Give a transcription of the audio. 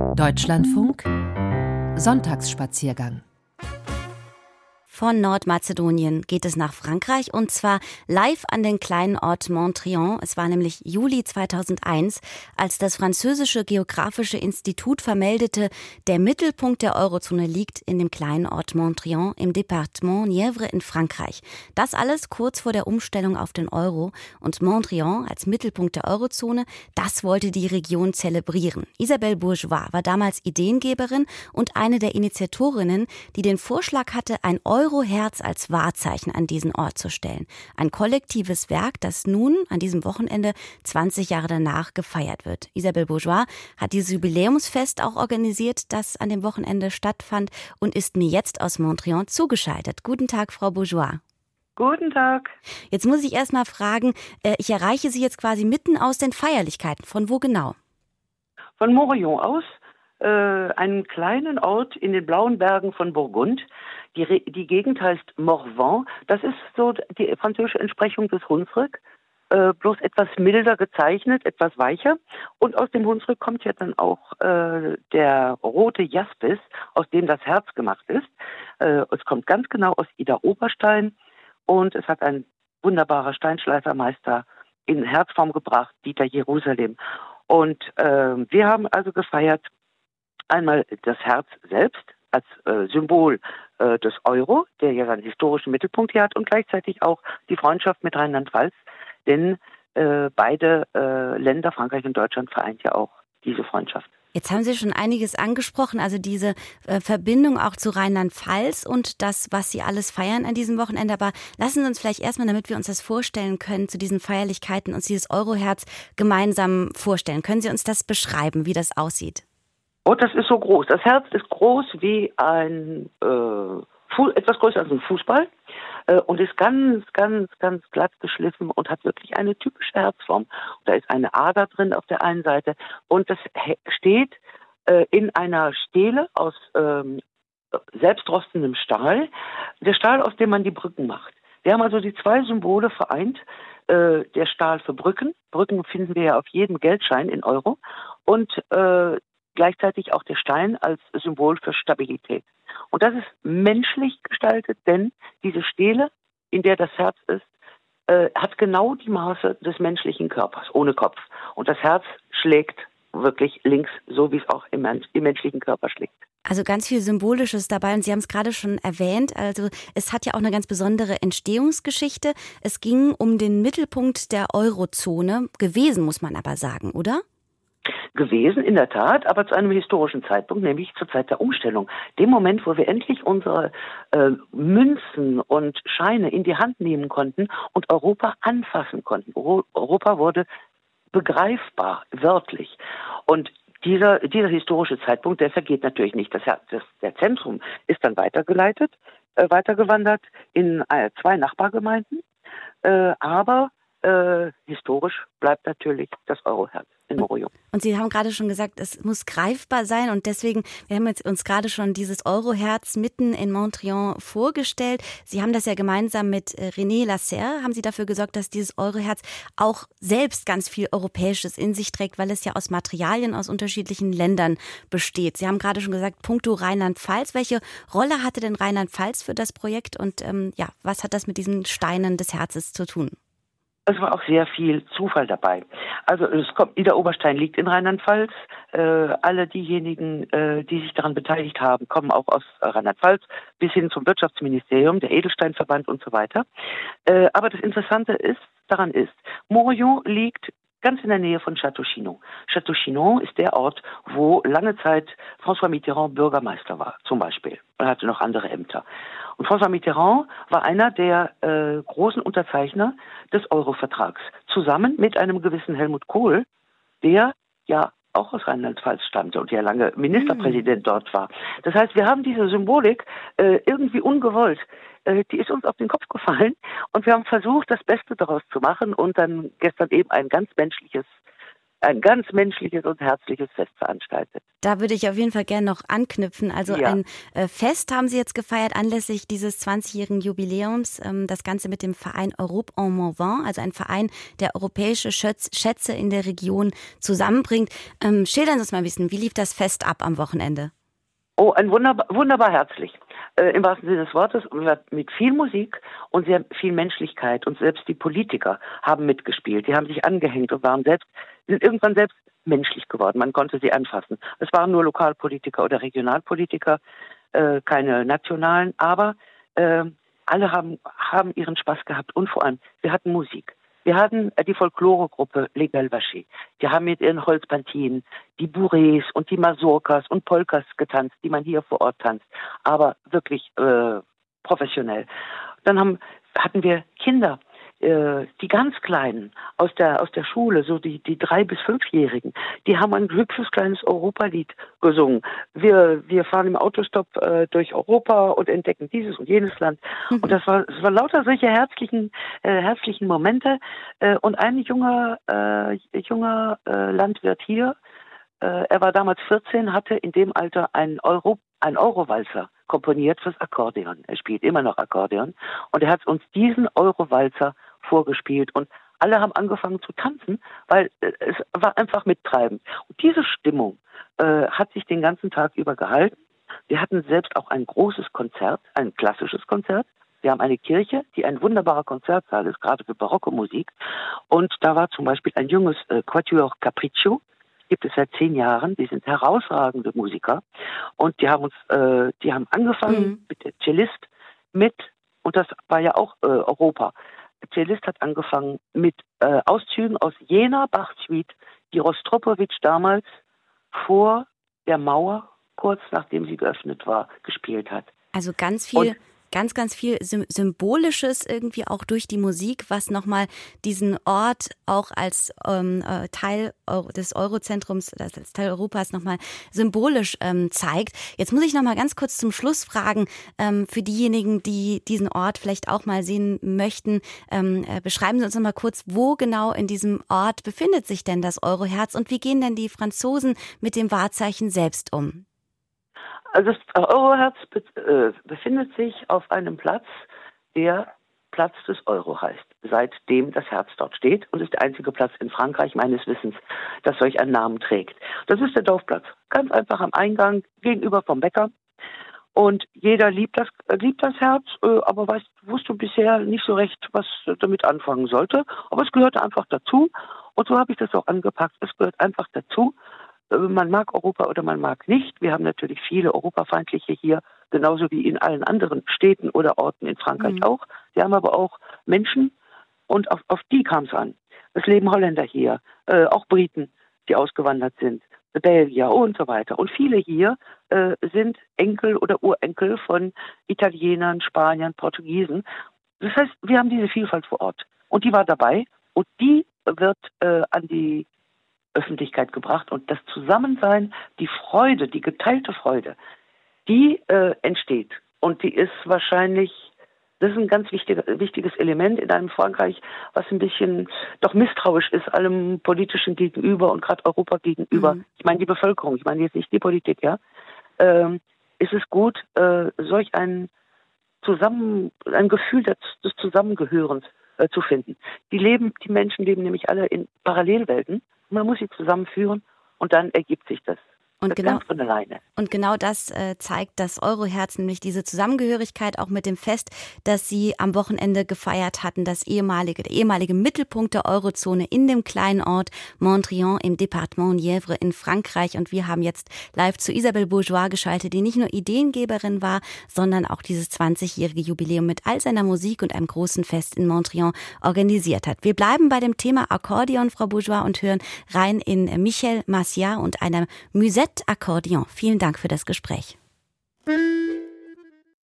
Deutschlandfunk Sonntagsspaziergang. Von Nordmazedonien geht es nach Frankreich und zwar live an den kleinen Ort Montriond. Es war nämlich Juli 2001, als das französische Geografische Institut vermeldete, der Mittelpunkt der Eurozone liegt in dem kleinen Ort Montriond im Département Nièvre in Frankreich. Das alles kurz vor der Umstellung auf den Euro und Montriond als Mittelpunkt der Eurozone, das wollte die Region zelebrieren. Isabelle Bourgeois war damals Ideengeberin und eine der Initiatorinnen, die den Vorschlag hatte, ein Euroherz als Wahrzeichen an diesen Ort zu stellen. Ein kollektives Werk, das nun an diesem Wochenende 20 Jahre danach gefeiert wird. Isabelle Bourgeois hat dieses Jubiläumsfest auch organisiert, das an dem Wochenende stattfand und ist mir jetzt aus Montriond zugeschaltet. Guten Tag, Frau Bourgeois. Guten Tag. Jetzt muss ich erst mal fragen, ich erreiche Sie jetzt quasi mitten aus den Feierlichkeiten. Von wo genau? Von Morillon aus, einem kleinen Ort in den blauen Bergen von Burgund. Die Gegend heißt Morvan. Das ist so die französische Entsprechung des Hunsrück, bloß etwas milder gezeichnet, etwas weicher. Und aus dem Hunsrück kommt ja dann auch der rote Jaspis, aus dem das Herz gemacht ist. Es kommt ganz genau aus Ida Oberstein und es hat ein wunderbarer Steinschleifermeister in Herzform gebracht, Dieter Jerusalem. Und wir haben also gefeiert einmal das Herz selbst als Symbol des Euro, der ja seinen historischen Mittelpunkt hier hat, und gleichzeitig auch die Freundschaft mit Rheinland-Pfalz, denn beide Länder, Frankreich und Deutschland, vereint ja auch diese Freundschaft. Jetzt haben Sie schon einiges angesprochen, also diese Verbindung auch zu Rheinland-Pfalz und das, was Sie alles feiern an diesem Wochenende. Aber lassen Sie uns vielleicht erstmal, damit wir uns das vorstellen können, zu diesen Feierlichkeiten uns dieses Euroherz gemeinsam vorstellen. Können Sie uns das beschreiben, wie das aussieht? Oh, das ist so groß. Das Herz ist groß wie ein etwas größer als ein Fußball und ist ganz, ganz, ganz glatt geschliffen und hat wirklich eine typische Herzform. Da ist eine Ader drin auf der einen Seite und das steht in einer Stele aus selbstrostendem Stahl. Der Stahl, aus dem man die Brücken macht. Wir haben also die zwei Symbole vereint. Der Stahl für Brücken. Brücken finden wir ja auf jedem Geldschein in Euro. Und gleichzeitig auch der Stein als Symbol für Stabilität. Und das ist menschlich gestaltet, denn diese Stele, in der das Herz ist, hat genau die Maße des menschlichen Körpers, ohne Kopf. Und das Herz schlägt wirklich links, so wie es auch im menschlichen Körper schlägt. Also ganz viel Symbolisches dabei und Sie haben es gerade schon erwähnt, also es hat ja auch eine ganz besondere Entstehungsgeschichte. Es ging um den Mittelpunkt der Eurozone, gewesen muss man aber sagen, oder? Gewesen, in der Tat, aber zu einem historischen Zeitpunkt, nämlich zur Zeit der Umstellung. Dem Moment, wo wir endlich unsere Münzen und Scheine in die Hand nehmen konnten und Europa anfassen konnten. Europa wurde begreifbar, wörtlich. Und dieser historische Zeitpunkt, der vergeht natürlich nicht. Der Zentrum ist dann weitergewandert in zwei Nachbargemeinden, aber historisch bleibt natürlich das Euroherz in Morillon. Und Sie haben gerade schon gesagt, es muss greifbar sein und deswegen, wir haben jetzt uns gerade schon dieses Euroherz mitten in Montriond vorgestellt. Sie haben das ja gemeinsam mit René Lasserre, haben Sie dafür gesorgt, dass dieses Euroherz auch selbst ganz viel Europäisches in sich trägt, weil es ja aus Materialien aus unterschiedlichen Ländern besteht. Sie haben gerade schon gesagt, puncto Rheinland-Pfalz. Welche Rolle hatte denn Rheinland-Pfalz für das Projekt und was hat das mit diesen Steinen des Herzens zu tun? Es war auch sehr viel Zufall dabei. Also Ida Oberstein liegt in Rheinland-Pfalz. Alle diejenigen, die sich daran beteiligt haben, kommen auch aus Rheinland-Pfalz bis hin zum Wirtschaftsministerium, der Edelsteinverband und so weiter. Aber das Interessante daran ist, Morillon liegt ganz in der Nähe von Château-Chinon. Château-Chinon ist der Ort, wo lange Zeit François Mitterrand Bürgermeister war, zum Beispiel. Er hatte noch andere Ämter. Und François Mitterrand war einer der großen Unterzeichner des Euro-Vertrags, zusammen mit einem gewissen Helmut Kohl, der ja auch aus Rheinland-Pfalz stammte und ja lange Ministerpräsident dort war. Das heißt, wir haben diese Symbolik irgendwie ungewollt. Die ist uns auf den Kopf gefallen und wir haben versucht, das Beste daraus zu machen und dann gestern eben ein ganz menschliches ein ganz menschliches und herzliches Fest veranstaltet. Da würde ich auf jeden Fall gerne noch anknüpfen. Also ein Fest haben Sie jetzt gefeiert anlässlich dieses 20-jährigen Jubiläums. Das Ganze mit dem Verein Europe en Morvan, also ein Verein, der europäische Schätze in der Region zusammenbringt. Schildern Sie uns mal ein bisschen, wie lief das Fest ab am Wochenende? Oh, wunderbar herzlich. Im wahrsten Sinne des Wortes, mit viel Musik und sehr viel Menschlichkeit. Und selbst die Politiker haben mitgespielt. Die haben sich angehängt und sind irgendwann selbst menschlich geworden. Man konnte sie anfassen. Es waren nur Lokalpolitiker oder Regionalpolitiker, keine nationalen, aber alle haben ihren Spaß gehabt. Und vor allem, wir hatten Musik. Wir hatten die Folkloregruppe Les Galvachés. Die haben mit ihren Holzpantinen die Bourrées und die Mazurkas und Polkas getanzt, die man hier vor Ort tanzt. Aber wirklich professionell. Dann hatten wir Kinder, die ganz Kleinen aus der Schule, so die 3- bis 5-Jährigen, die haben ein hübsches kleines Europalied gesungen. Wir fahren im Autostopp durch Europa und entdecken dieses und jenes Land. Und es war lauter solche herzlichen Momente. Und ein junger Landwirt hier, er war damals 14, hatte in dem Alter einen Eurowalzer komponiert fürs Akkordeon. Er spielt immer noch Akkordeon. Und er hat uns diesen Eurowalzer vorgespielt. Und alle haben angefangen zu tanzen, weil es war einfach mittreibend. Und diese Stimmung hat sich den ganzen Tag über gehalten. Wir hatten selbst auch ein großes Konzert, ein klassisches Konzert. Wir haben eine Kirche, die ein wunderbarer Konzertsaal ist, gerade für barocke Musik. Und da war zum Beispiel ein junges Quatuor Capriccio, gibt es seit 10 Jahren. Die sind herausragende Musiker. Und die haben angefangen mit der Cellist und das war ja auch Europa. Der Cellist hat angefangen mit Auszügen aus jener Bach-Suite, die Rostropowitsch damals vor der Mauer, kurz nachdem sie geöffnet war, gespielt hat. Also ganz viel Symbolisches irgendwie auch durch die Musik, was nochmal diesen Ort auch als Teil des Eurozentrums, als Teil Europas nochmal symbolisch zeigt. Jetzt muss ich nochmal ganz kurz zum Schluss fragen, für diejenigen, die diesen Ort vielleicht auch mal sehen möchten, beschreiben Sie uns nochmal kurz, wo genau in diesem Ort befindet sich denn das Euroherz und wie gehen denn die Franzosen mit dem Wahrzeichen selbst um? Also das Euroherz befindet sich auf einem Platz, der Platz des Euro heißt, seitdem das Herz dort steht und ist der einzige Platz in Frankreich meines Wissens, das solch einen Namen trägt. Das ist der Dorfplatz, ganz einfach am Eingang gegenüber vom Bäcker. Und jeder liebt das Herz, aber wusste bisher nicht so recht, was damit anfangen sollte. Aber es gehörte einfach dazu und so habe ich das auch angepackt. Es gehört einfach dazu. Man mag Europa oder man mag nicht. Wir haben natürlich viele Europafeindliche hier, genauso wie in allen anderen Städten oder Orten in Frankreich auch. Wir haben aber auch Menschen und auf die kam es an. Es leben Holländer hier, auch Briten, die ausgewandert sind, Belgier und so weiter. Und viele hier sind Enkel oder Urenkel von Italienern, Spaniern, Portugiesen. Das heißt, wir haben diese Vielfalt vor Ort. Und die war dabei und die wird an die Öffentlichkeit gebracht und das Zusammensein, die Freude, die geteilte Freude, die entsteht und die ist wahrscheinlich, das ist ein ganz wichtiges Element in einem Frankreich, was ein bisschen doch misstrauisch ist allem Politischen gegenüber und gerade Europa gegenüber. Ich meine die Bevölkerung, ich meine jetzt nicht die Politik, ja. Ist es gut, solch ein Gefühl des Zusammengehörens zu finden. Die Menschen leben nämlich alle in Parallelwelten. Man muss sie zusammenführen und dann ergibt sich das. Und genau das zeigt das Euroherz, nämlich diese Zusammengehörigkeit auch mit dem Fest, das Sie am Wochenende gefeiert hatten, der ehemalige Mittelpunkt der Eurozone in dem kleinen Ort Montrion im Departement Nièvre in Frankreich. Und wir haben jetzt live zu Isabelle Bourgeois geschaltet, die nicht nur Ideengeberin war, sondern auch dieses 20-jährige Jubiläum mit all seiner Musik und einem großen Fest in Montrion organisiert hat. Wir bleiben bei dem Thema Akkordeon, Frau Bourgeois, und hören rein in Michel Massiat und einer Musette Akkordeon. Vielen Dank für das Gespräch.